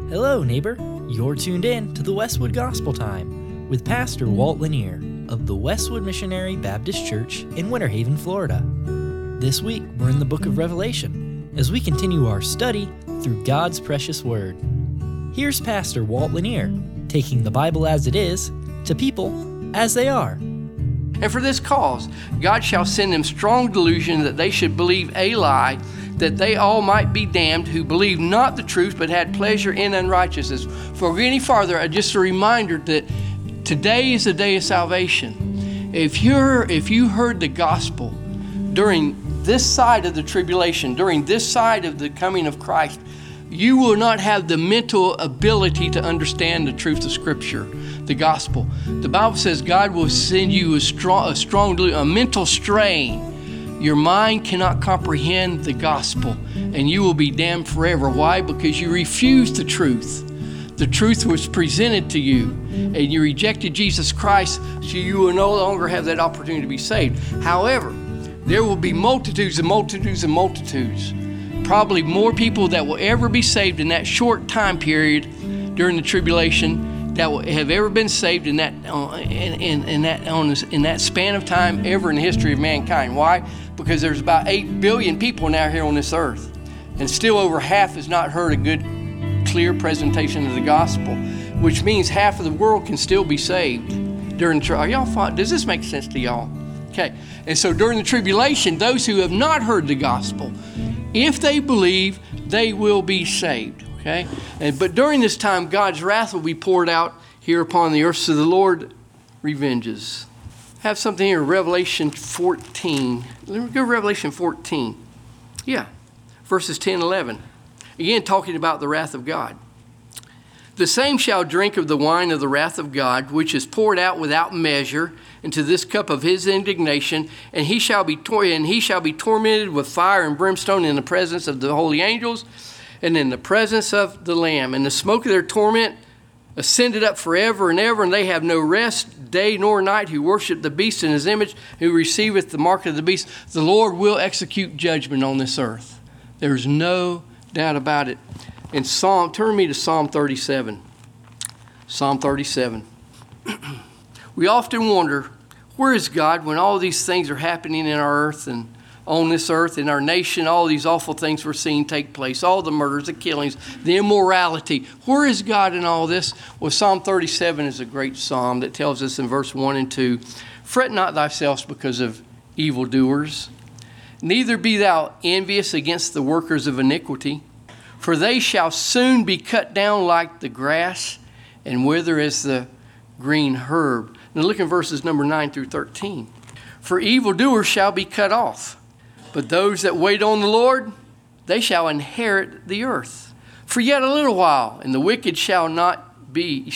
Hello, neighbor. You're tuned in to the Westwood Gospel Time with Pastor Walt Lanier of the Westwood Missionary Baptist Church in Winter Haven, Florida. This week, we're in the book of Revelation as we continue our study through God's precious Word. Here's Pastor Walt Lanier taking the Bible as it is to people as they are. And for this cause, God shall send them strong delusion that they should believe a lie, that they all might be damned who believed not the truth but had pleasure in unrighteousness. Before we go any farther, just a reminder that today is the day of salvation. If you heard the gospel during this side of the tribulation, during this side of the coming of Christ, you will not have the mental ability to understand the truth of Scripture, the gospel. The Bible says God will send you a mental strain. Your mind cannot comprehend the gospel, and you will be damned forever. Why? Because you refused the truth. The truth was presented to you, and you rejected Jesus Christ, so you will no longer have that opportunity to be saved. However, there will be multitudes and multitudes and multitudes, probably more people that will ever be saved in that short time period during the tribulation that will have ever been saved in that span of time ever in the history of mankind. Why? Because there's about 8 billion people now here on this earth, and still over half has not heard a good, clear presentation of the gospel, which means half of the world can still be saved during the Are y'all fine? Does this make sense to y'all? Okay. And so during the tribulation, those who have not heard the gospel, if they believe, they will be saved. Okay? But during this time, God's wrath will be poured out here upon the earth, so the Lord revenges. I have something here, Revelation 14. Let me go to Revelation 14. Yeah, verses 10 and 11. Again, talking about the wrath of God. The same shall drink of the wine of the wrath of God, which is poured out without measure into this cup of his indignation, and he shall be tormented with fire and brimstone in the presence of the holy angels and in the presence of the Lamb. And the smoke of their torment ascended up forever and ever, and they have no rest, day nor night, who worship the beast in his image, who receiveth the mark of the beast. The Lord will execute judgment on this earth. There's no doubt about it. Turn me to Psalm 37. Psalm 37. We often wonder, where is God when all these things are happening in our earth and on this earth, in our nation, all these awful things we're seeing take place, all the murders, the killings, the immorality. Where is God in all this? Well, Psalm 37 is a great psalm that tells us in verse 1 and 2, fret not thyself because of evildoers, neither be thou envious against the workers of iniquity, for they shall soon be cut down like the grass and wither as the green herb. Now look at verses number 9 through 13. For evildoers shall be cut off, but those that wait on the Lord, they shall inherit the earth. For yet a little while, and the wicked shall not be.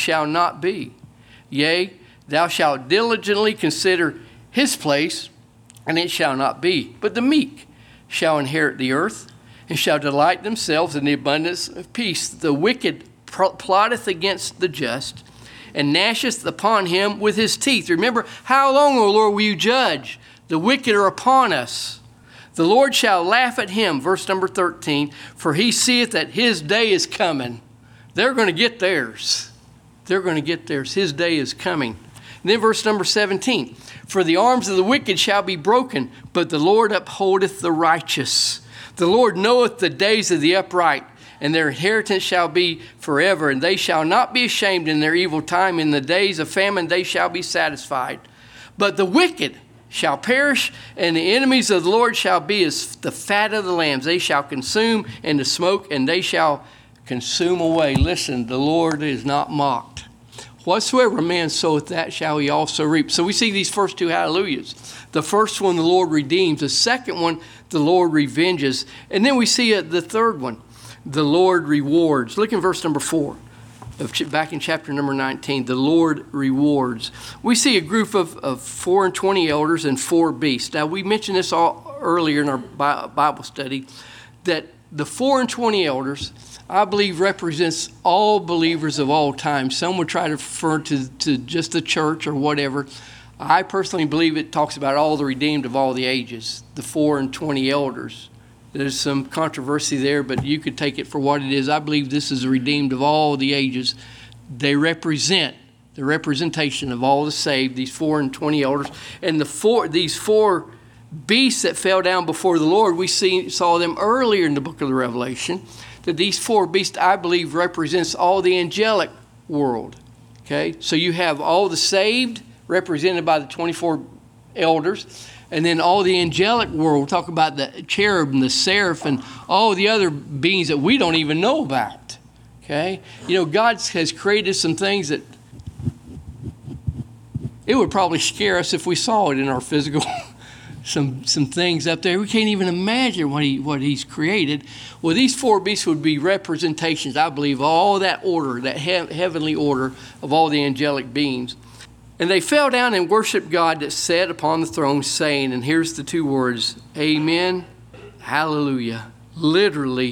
Yea, thou shalt diligently consider his place, and it shall not be. But the meek shall inherit the earth, and shall delight themselves in the abundance of peace. The wicked plotteth against the just, and gnasheth upon him with his teeth. Remember, how long, O Lord, will you judge? The wicked are upon us. The Lord shall laugh at him, verse number 13, for he seeth that his day is coming. They're going to get theirs. They're going to get theirs. His day is coming. And then verse number 17, for the arms of the wicked shall be broken, but the Lord upholdeth the righteous. The Lord knoweth the days of the upright, and their inheritance shall be forever, and they shall not be ashamed in their evil time. In the days of famine they shall be satisfied. But the wicked shall perish, and the enemies of the Lord shall be as the fat of the lambs. They shall consume in the smoke, and they shall consume away. Listen, the Lord is not mocked. Whatsoever man soweth, that shall he also reap. So we see these first two hallelujahs. The first one, the Lord redeems. The second one, the Lord revenges. And then we see the third one, the Lord rewards. Look in verse number 4. Back in chapter number 19, the Lord rewards. We see a group of 24 elders and 4 beasts. Now, we mentioned this all earlier in our Bible study, that the 24 elders, I believe, represents all believers of all time. Some would try to refer to just the church or whatever. I personally believe it talks about all the redeemed of all the ages, the 24 elders. There's some controversy there, but you could take it for what it is. I believe this is redeemed of all the ages. They represent the representation of all the saved, these 4 and 20 elders. And these four beasts that fell down before the Lord, we saw them earlier in the book of the Revelation, that these 4 beasts, I believe, represents all the angelic world. Okay, so you have all the saved represented by the 24 elders, and then all the angelic world. We'll talk about the cherub and the seraph and all the other beings that we don't even know about. Okay, God has created some things that it would probably scare us if we saw it in our physical. Some things up there we can't even imagine what he's created. Well, these 4 beasts would be representations, I believe, of all that order, that heavenly order of all the angelic beings. And they fell down and worshiped God that sat upon the throne, saying, and here's the 2 words, Amen, Hallelujah. Literally,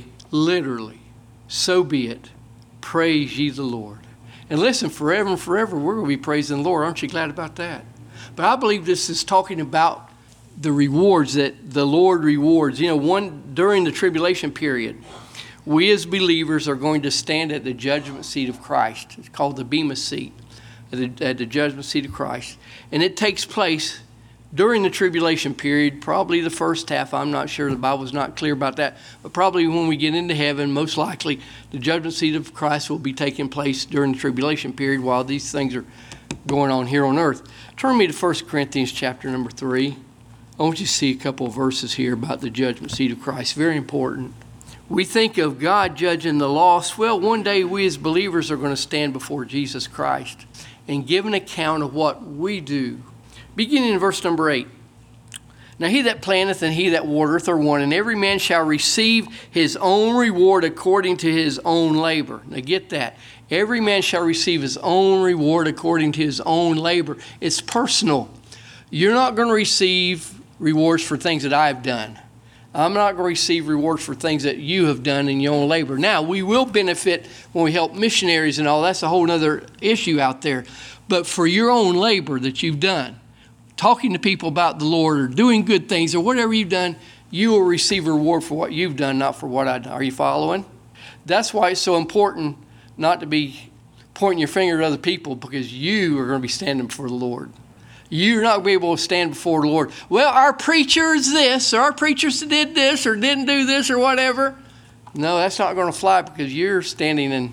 so be it. Praise ye the Lord. And listen, forever and forever, we're going to be praising the Lord. Aren't you glad about that? But I believe this is talking about the rewards that the Lord rewards. During the tribulation period, we as believers are going to stand at the judgment seat of Christ. It's called the Bema seat, at the judgment seat of Christ. And it takes place during the tribulation period, probably the first half. I'm not sure, the Bible's not clear about that. But probably when we get into heaven, most likely the judgment seat of Christ will be taking place during the tribulation period while these things are going on here on earth. Turn me to 1 Corinthians chapter number 3. I want you to see a couple of verses here about the judgment seat of Christ. Very important. We think of God judging the lost. Well, one day we as believers are going to stand before Jesus Christ and give an account of what we do. Beginning in verse number 8. Now he that planteth and he that watereth are one, and every man shall receive his own reward according to his own labor. Now get that. Every man shall receive his own reward according to his own labor. It's personal. You're not going to receive rewards for things that I've done. I'm not going to receive rewards for things that you have done in your own labor. Now, we will benefit when we help missionaries and all. That's a whole other issue out there. But for your own labor that you've done, talking to people about the Lord or doing good things or whatever you've done, you will receive a reward for what you've done, not for what I've done. Are you following? That's why it's so important not to be pointing your finger at other people, because you are going to be standing before the Lord. You're not going to be able to stand before the Lord. Well, our preacher is this, or our preacher did this, or didn't do this, or whatever. No, that's not going to fly, because you're standing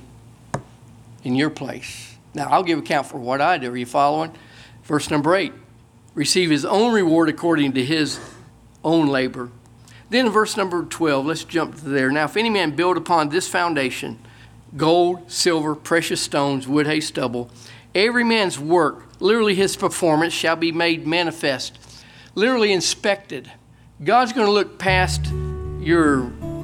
in your place. Now, I'll give account for what I do. Are you following? Verse number 8. Receive his own reward according to his own labor. Then in verse number 12, let's jump to there. Now, if any man build upon this foundation, gold, silver, precious stones, wood, hay, stubble, every man's work, literally his performance, shall be made manifest, literally inspected. God's going to look past your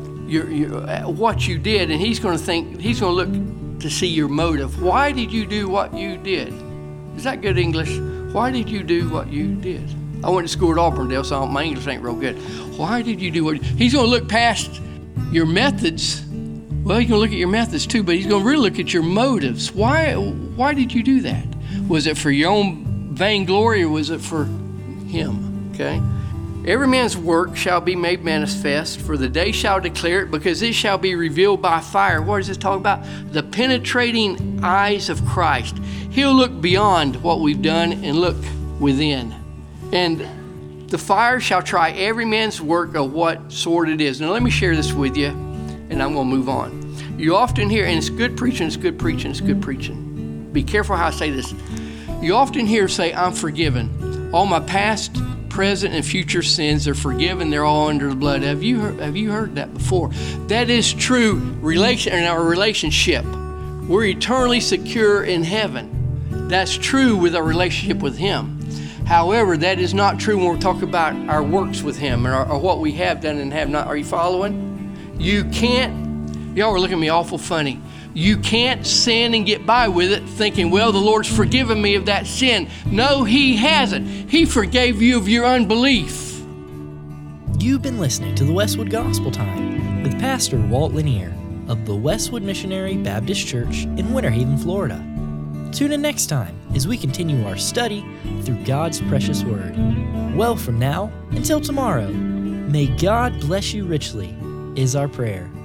what you did, and he's going to look to see your motive. Why did you do what you did? Is that good English? Why did you do what you did? I went to school at Auburndale, so my English ain't real good. Why did you do what he's going to look past your methods. Well, he's going to look at your methods too, but he's going to really look at your motives. Why did you do that? Was it for your own vainglory, or was it for him? Okay. Every man's work shall be made manifest, for the day shall declare it, because it shall be revealed by fire. What does this talk about? The penetrating eyes of Christ. He'll look beyond what we've done and look within. And the fire shall try every man's work of what sort it is. Now let me share this with you, and I'm going to move on. You often hear, and it's good preaching, it's good preaching, it's good preaching. Be careful how I say this. You often hear say, I'm forgiven. All my past, present, and future sins are forgiven. They're all under the blood. Have you heard that before? That is true in our relationship. We're eternally secure in heaven. That's true with our relationship with him. However, that is not true when we're talking about our works with him or what we have done and have not. Are you following? You can't, y'all are looking at me awful funny. You can't sin and get by with it thinking, well, the Lord's forgiven me of that sin. No, he hasn't. He forgave you of your unbelief. You've been listening to the Westwood Gospel Time with Pastor Walt Lanier of the Westwood Missionary Baptist Church in Winter Haven, Florida. Tune in next time as we continue our study through God's precious Word. Well, from now until tomorrow, May God bless you richly, is our prayer.